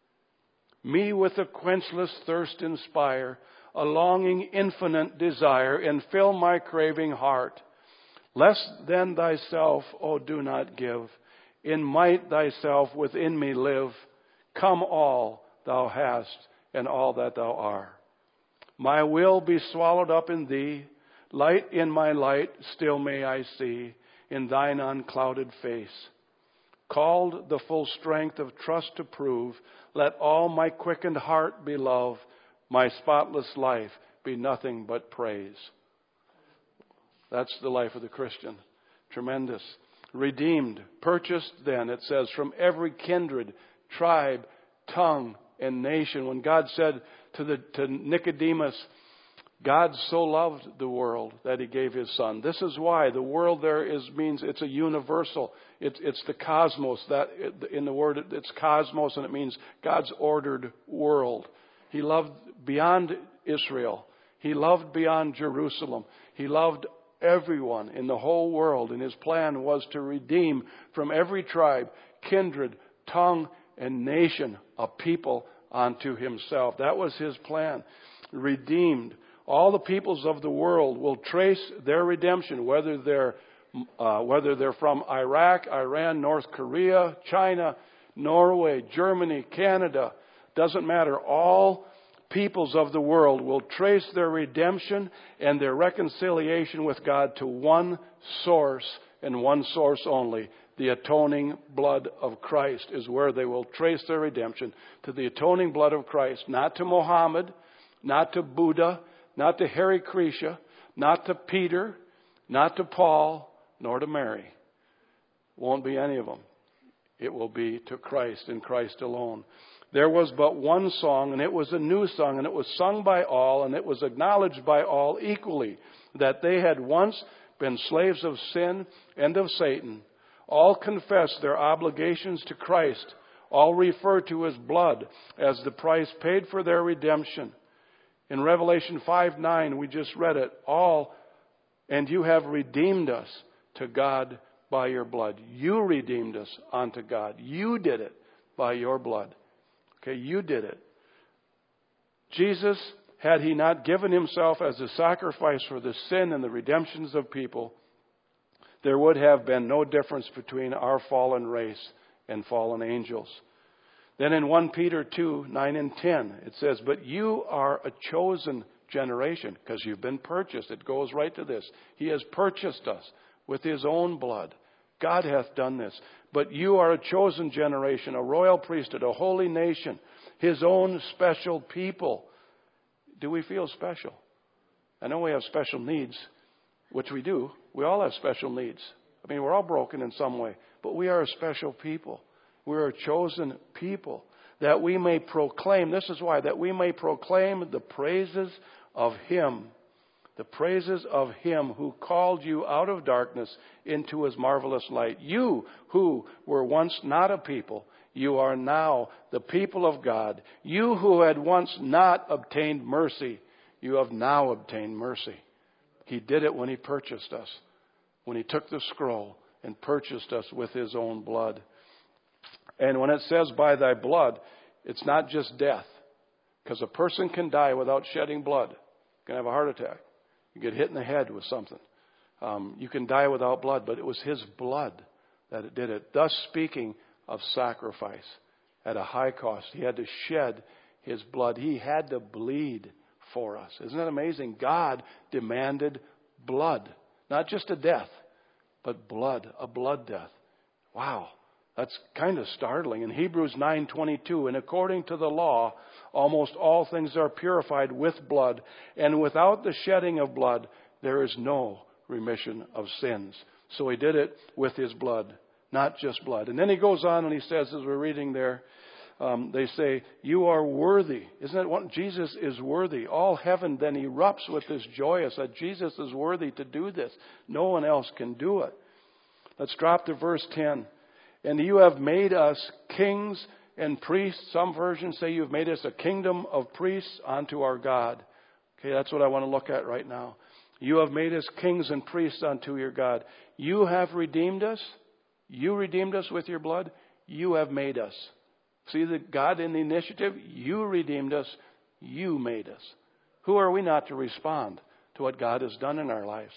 Me with a quenchless thirst inspire, a longing infinite desire, and fill my craving heart. Less than thyself, O do not give. In might thyself within me live. Come all thou hast and all that thou art. My will be swallowed up in thee. Light in my light still may I see in thine unclouded face. Called the full strength of trust to prove, let all my quickened heart be love, my spotless life be nothing but praise. That's the life of the Christian. Tremendous. Redeemed, purchased then, it says, from every kindred, tribe, tongue, and nation. When God said to, the, to Nicodemus, God so loved the world that he gave his son. This is why the world there is means it's a universal. It's, it's the cosmos. That in the word it's cosmos, and it means God's ordered world. He loved beyond Israel. He loved beyond Jerusalem. He loved everyone in the whole world, and his plan was to redeem from every tribe, kindred, tongue, and nation a people unto himself. That was his plan. Redeemed. All the peoples of the world will trace their redemption, whether they're uh, whether they're from Iraq, Iran, North Korea, China, Norway, Germany, Canada. Doesn't matter. All peoples of the world will trace their redemption and their reconciliation with God to one source and one source only. The atoning blood of Christ is where they will trace their redemption, to the atoning blood of Christ, not to Muhammad, not to Buddha, not to Hare Krishna, not to Peter, not to Paul, nor to Mary. Won't be any of them. It will be to Christ and Christ alone. There was but one song, and it was a new song, and it was sung by all, and it was acknowledged by all equally, that they had once been slaves of sin and of Satan. All confessed their obligations to Christ. All refer to his blood as the price paid for their redemption. In Revelation five nine, we just read it. All, and you have redeemed us to God by your blood. You redeemed us unto God. You did it by your blood. Okay, you did it. Jesus, had he not given himself as a sacrifice for the sin and the redemptions of people, there would have been no difference between our fallen race and fallen angels. Then in First Peter two, nine and ten, it says, but you are a chosen generation, because you've been purchased. It goes right to this. He has purchased us with his own blood. God hath done this. But you are a chosen generation, a royal priesthood, a holy nation, his own special people. Do we feel special? I know we have special needs, which we do. We all have special needs. I mean, we're all broken in some way, but we are a special people. We're a chosen people, that we may proclaim, this is why, that we may proclaim the praises of him, the praises of him who called you out of darkness into his marvelous light. You who were once not a people, you are now the people of God. You who had once not obtained mercy, you have now obtained mercy. He did it when he purchased us, when he took the scroll and purchased us with his own blood. And when it says by thy blood, it's not just death. Because a person can die without shedding blood. You can have a heart attack. You get hit in the head with something. Um, you can die without blood, but it was his blood that it did it. Thus speaking of sacrifice at a high cost. He had to shed his blood. He had to bleed for us. Isn't that amazing? God demanded blood. Not just a death, but blood, a blood death. Wow. That's kind of startling. In Hebrews nine twenty-two, and according to the law, almost all things are purified with blood, and without the shedding of blood, there is no remission of sins. So he did it with his blood, not just blood. And then he goes on and he says, as we're reading there, um, they say, you are worthy. Isn't that what Jesus is worthy? All heaven then erupts with this joyous that Jesus is worthy to do this. No one else can do it. Let's drop to verse ten. And you have made us kings and priests. Some versions say you've made us a kingdom of priests unto our God. Okay, that's what I want to look at right now. You have made us kings and priests unto your God. You have redeemed us. You redeemed us with your blood. You have made us. See the God in the initiative? You redeemed us. You made us. Who are we not to respond to what God has done in our lives?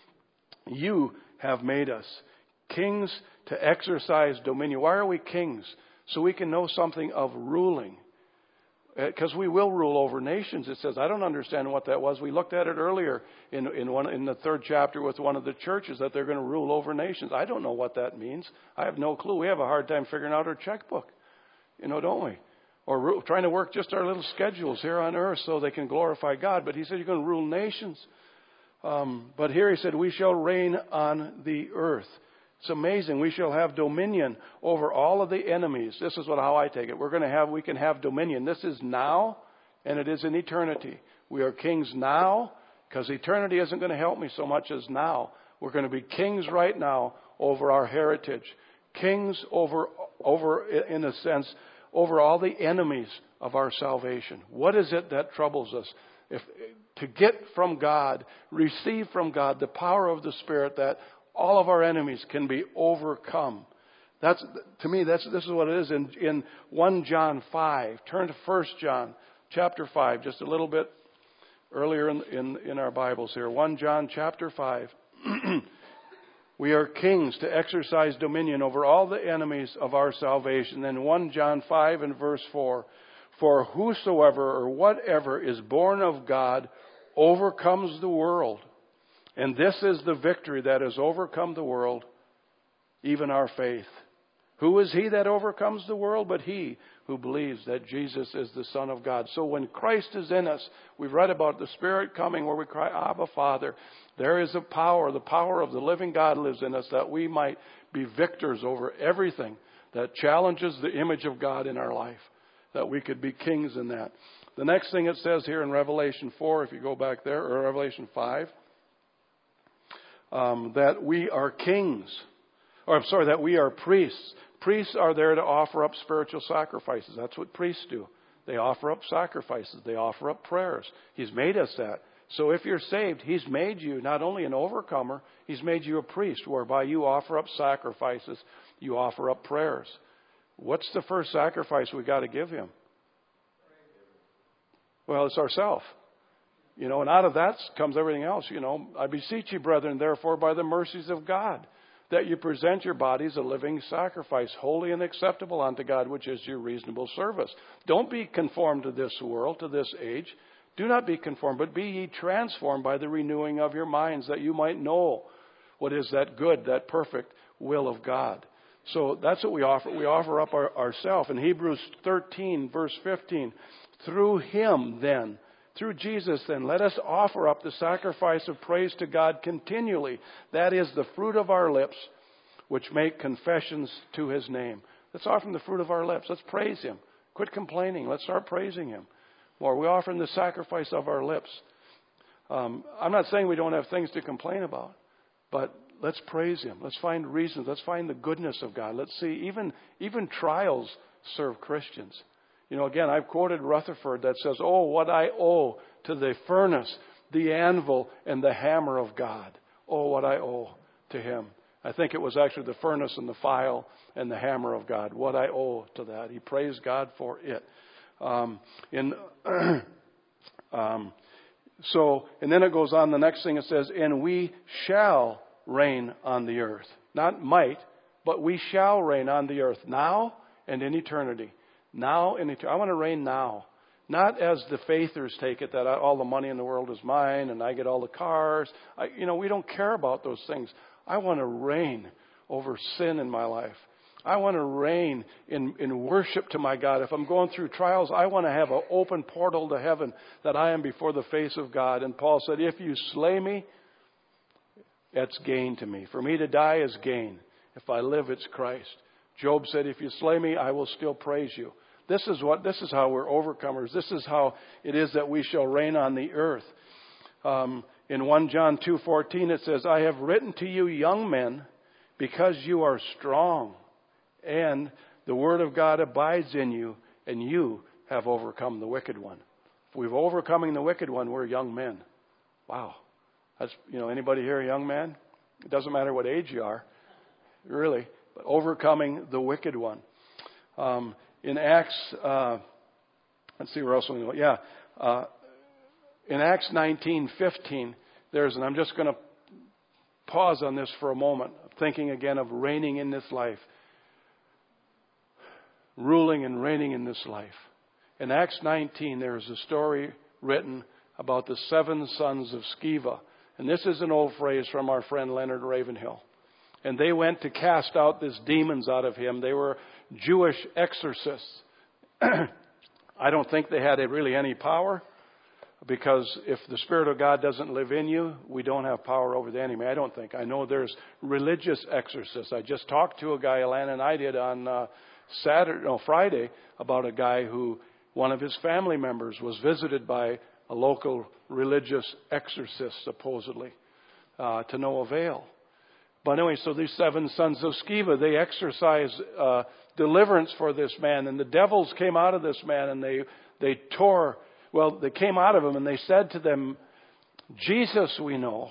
You have made us kings to exercise dominion. Why are we kings? So we can know something of ruling. Because we will rule over nations. It says, I don't understand what that was. We looked at it earlier in in one in the third chapter with one of the churches that they're going to rule over nations. I don't know what that means. I have no clue. We have a hard time figuring out our checkbook. You know, don't we? Or ru- trying to work just our little schedules here on earth so they can glorify God. But he said, you're going to rule nations. Um, but here he said, we shall reign on the earth. It's amazing. We shall have dominion over all of the enemies. This is what how I take it. We're going to have, we can have dominion. This is now, and it is in eternity. We are kings now, because eternity isn't going to help me so much as now. We're going to be kings right now over our heritage. Kings over, over, in a sense, over all the enemies of our salvation. What is it that troubles us? If to get from God, receive from God the power of the Spirit that all of our enemies can be overcome. That's, to me, that's, this is what it is in, in First John five. Turn to First John chapter five, just a little bit earlier in, in, in our Bibles here. First John chapter five. We are kings to exercise dominion over all the enemies of our salvation. Then First John five and verse four. For whosoever or whatever is born of God overcomes the world. And this is the victory that has overcome the world, even our faith. Who is he that overcomes the world but he who believes that Jesus is the Son of God? So when Christ is in us, we've read about the Spirit coming where we cry, Abba, Father. There is a power, the power of the living God lives in us that we might be victors over everything that challenges the image of God in our life, that we could be kings in that. The next thing it says here in Revelation four, if you go back there, or Revelation five, Um, that we are kings, or I'm sorry, that we are priests. Priests are there to offer up spiritual sacrifices. That's what priests do. They offer up sacrifices. They offer up prayers. He's made us that. So if you're saved, He's made you not only an overcomer, He's made you a priest, whereby you offer up sacrifices. You offer up prayers. What's the first sacrifice we got to give Him? Well, it's ourselves. You know, and out of that comes everything else. You know, I beseech you, brethren, therefore, by the mercies of God, that you present your bodies a living sacrifice, holy and acceptable unto God, which is your reasonable service. Don't be conformed to this world, to this age. Do not be conformed, but be ye transformed by the renewing of your minds, that you might know what is that good, that perfect will of God. So that's what we offer. We offer up our, ourselves. In Hebrews thirteen, verse fifteen, through Him, then, Through Jesus, then, let us offer up the sacrifice of praise to God continually. That is the fruit of our lips, which make confessions to His name. Let's offer Him the fruit of our lips. Let's praise Him. Quit complaining. Let's start praising Him more. We offer Him the sacrifice of our lips. Um, I'm not saying we don't have things to complain about, but let's praise Him. Let's find reasons. Let's find the goodness of God. Let's see, even, even trials serve Christians. You know, again, I've quoted Rutherford that says, oh, what I owe to the furnace, the anvil, and the hammer of God. Oh, what I owe to Him. I think it was actually the furnace and the file and the hammer of God. What I owe to that. He praised God for it. Um, in, um, so, and then it goes on, the next thing it says, and we shall reign on the earth. Not might, but we shall reign on the earth now and in eternity. Now in eternity. I want to reign now. Not as the faithers take it, that I, all the money in the world is mine and I get all the cars. I, you know, we don't care about those things. I want to reign over sin in my life. I want to reign in, in worship to my God. If I'm going through trials, I want to have an open portal to heaven that I am before the face of God. And Paul said, if you slay me, that's gain to me. For me to die is gain. If I live, it's Christ. Job said, if you slay me, I will still praise you. This is what. This is how we're overcomers. This is how it is that we shall reign on the earth. Um, in First John two fourteen, it says, I have written to you, young men, because you are strong, and the word of God abides in you, and you have overcome the wicked one. If we've overcoming the wicked one, we're young men. Wow. That's, you know, anybody here a young man? It doesn't matter what age you are. Really. but overcoming the wicked one. Um, in Acts, uh, let's see where else we go. Yeah, uh, in Acts nineteen fifteen, there's, and I'm just going to pause on this for a moment, thinking again of reigning in this life, ruling and reigning in this life. In Acts nineteen, there is a story written about the seven sons of Sceva. And this is an old phrase from our friend Leonard Ravenhill. And they went to cast out these demons out of him. They were Jewish exorcists. I don't think they had really any power, because if the Spirit of God doesn't live in you, we don't have power over the enemy. I don't think. I know there's religious exorcists. I just talked to a guy, Alana and I did on uh, Saturday, no, Friday, about a guy who, one of his family members was visited by a local religious exorcist, supposedly, uh, to no avail. But anyway, so these seven sons of Sceva, they exercised uh, deliverance for this man. And the devils came out of this man and they, they tore, well, they came out of him and they said to them, Jesus we know,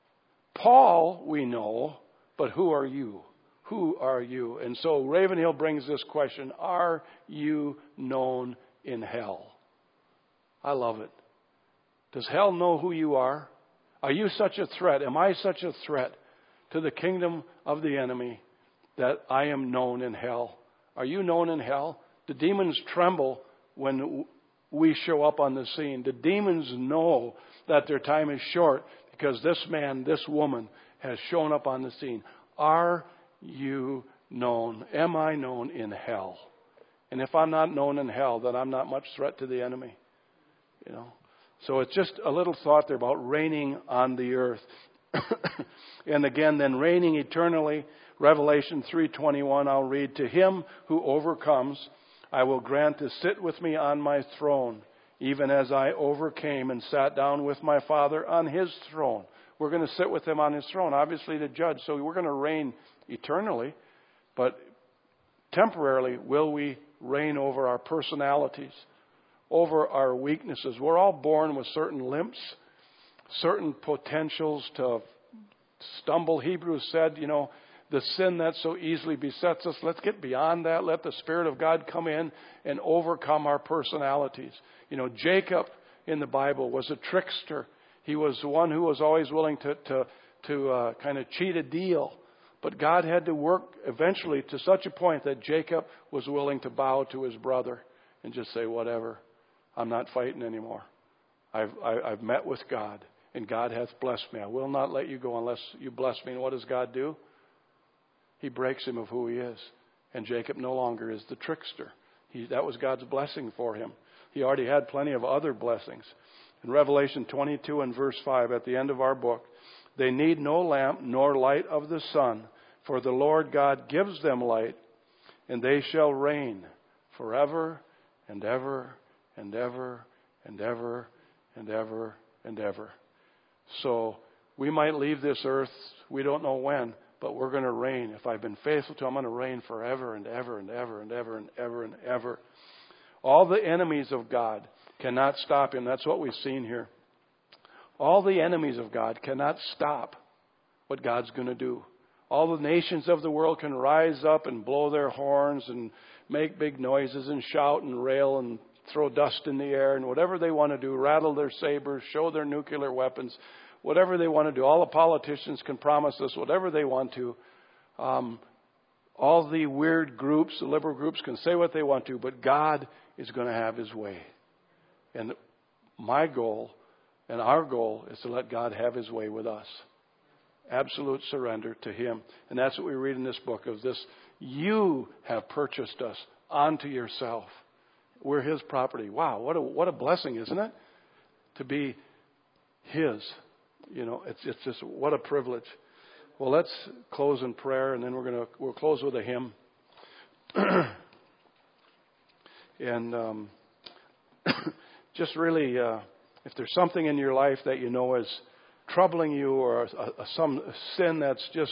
Paul we know, but who are you? Who are you? And so Ravenhill brings this question, are you known in hell? I love it. Does hell know who you are? Are you such a threat? Am I such a threat to the kingdom of the enemy that I am known in hell? Are you known in hell? The demons tremble when we show up on the scene. The demons know that their time is short because this man, this woman has shown up on the scene. Are you known? Am I known in hell? And if I'm not known in hell, then I'm not much threat to the enemy. You know. So it's just a little thought there about reigning on the earth. And again, then reigning eternally. Revelation three twenty-one, I'll read, to him who overcomes, I will grant to sit with me on my throne, even as I overcame and sat down with my Father on his throne. We're going to sit with him on his throne, obviously to judge. So we're going to reign eternally, but temporarily will we reign over our personalities, over our weaknesses. We're all born with certain limps, certain potentials to stumble. Hebrews said, you know, the sin that so easily besets us, let's get beyond that. Let the Spirit of God come in and overcome our personalities. You know, Jacob in the Bible was a trickster. He was the one who was always willing to, to, to uh, kind of cheat a deal. But God had to work eventually to such a point that Jacob was willing to bow to his brother and just say, whatever, I'm not fighting anymore. I've, I, I've met with God, and God hath blessed me. I will not let you go unless you bless me. And what does God do? He breaks him of who he is. And Jacob no longer is the trickster. He, that was God's blessing for him. He already had plenty of other blessings. In Revelation twenty-two and verse five, at the end of our book, they need no lamp nor light of the sun, for the Lord God gives them light, and they shall reign forever and ever and ever and ever and ever and ever. So we might leave this earth, we don't know when, but we're going to reign. If I've been faithful to him, I'm going to reign forever and ever and ever and ever and ever and ever. All the enemies of God cannot stop him. That's what we've seen here. All the enemies of God cannot stop what God's going to do. All the nations of the world can rise up and blow their horns and make big noises and shout and rail and throw dust in the air and whatever they want to do, rattle their sabers, show their nuclear weapons, whatever they want to do. All the politicians can promise us whatever they want to. Um, all the weird groups, the liberal groups, can say what they want to, but God is going to have his way. And my goal and our goal is to let God have his way with us. Absolute surrender to him. And that's what we read in this book of this. You have purchased us unto yourself. We're his property. Wow, what a what a blessing, isn't it? To be his. You know, it's it's just what a privilege. Well, let's close in prayer, and then we're gonna we'll close with a hymn. and um, just really, uh, if there's something in your life that you know is troubling you, or a, a, some sin that's just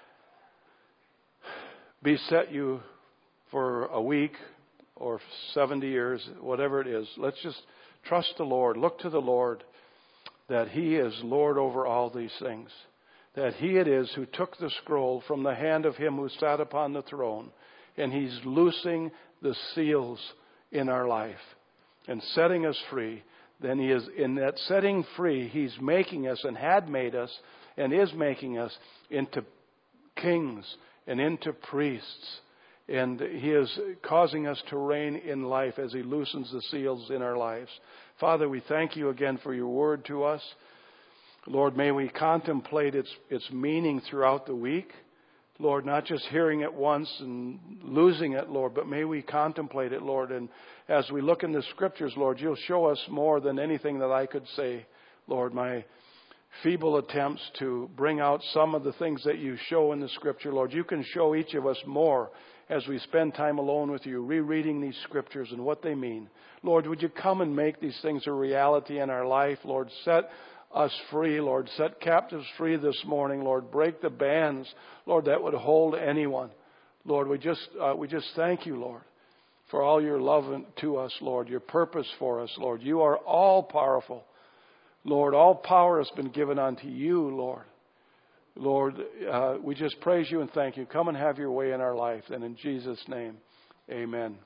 beset you for a week or seventy years, whatever it is, let's just trust the Lord. Look to the Lord that he is Lord over all these things. that He it is who took the scroll from the hand of Him who sat upon the throne, and He's loosing the seals in our life and setting us free. Then He is, in that setting free, He's making us and had made us and is making us into kings and into priests. And He is causing us to reign in life as He loosens the seals in our lives. Father, we thank You again for Your word to us. Lord, may we contemplate its its meaning throughout the week. Lord, not just hearing it once and losing it, Lord, but may we contemplate it, Lord. And as we look in the Scriptures, Lord, You'll show us more than anything that I could say. Lord, my feeble attempts to bring out some of the things that You show in the Scripture, Lord, You can show each of us more as we spend time alone with You, rereading these Scriptures and what they mean. Lord, would You come and make these things a reality in our life, Lord? Set us free, Lord. Set captives free this morning, Lord. Break the bands, Lord, that would hold anyone. Lord, we just uh, we just thank You, Lord, for all Your love to us, Lord, Your purpose for us, Lord. You are all powerful. Lord, all power has been given unto You, Lord. Lord, uh, we just praise You and thank You. Come and have Your way in our life. And in Jesus' name, amen.